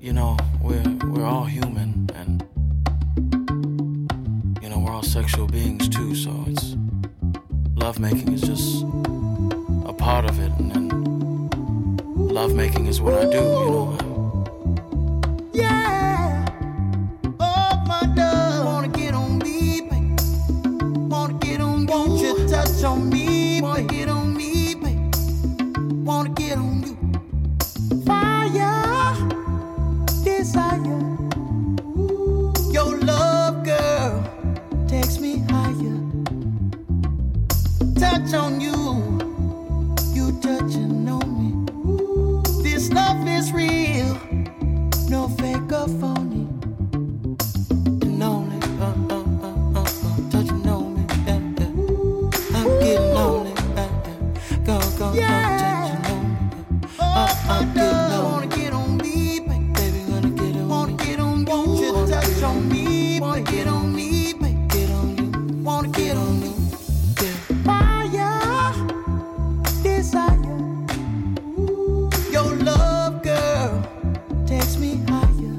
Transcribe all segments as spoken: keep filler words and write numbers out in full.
you know, we're we're all human, and you know, we're all sexual beings too. So it's lovemaking is just a part of it, and then lovemaking is what I do. You know. Yeah. Oh my love, wanna get on me, babe. Wanna get on you. Won't you touch on me, wanna get on me, babe. Wanna get on you. Fire, desire. Your love, girl, takes me higher. Touch on you, you touching on me. This love is real, no fake or phony. And only, uh, uh, uh, uh, uh, touching on me, yeah, yeah. I'm getting on it, yeah, yeah. Go, go, yeah. Go, touching on me. Uh, I'm getting on wanna get on me, baby. Baby, gonna get on wanna get on you. Won't you touch on me, wanna get on me, baby. Get on you, wanna get on you. Yeah. Fire, desire. Your love, girl, takes me higher.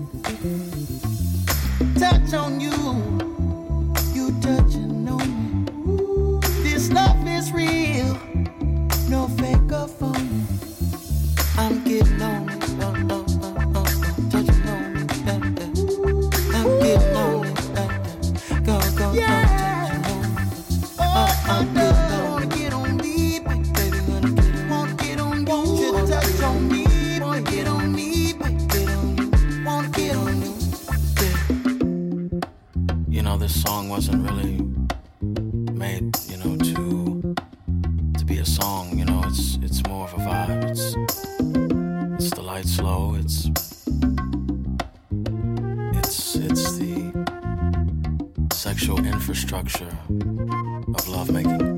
Touch on you, you touching on me. This love is real, no fake or phony. I'm getting on it, uh, uh, uh, uh, uh, touching on me, yeah, yeah. I'm getting on it, yeah, yeah. Go, go, yeah. Go, touching on me. Uh, I'm getting on wanna get on me, baby. Baby, gonna get on wanna get on you. Won't you touch on me, wanna get on me, baby. Get on you, wanna get on you. Yeah. You know, this song wasn't really made, you know, to to be a song. You know, it's it's more of a vibe. It's it's the light slow. It's it's it's the sexual infrastructure of lovemaking.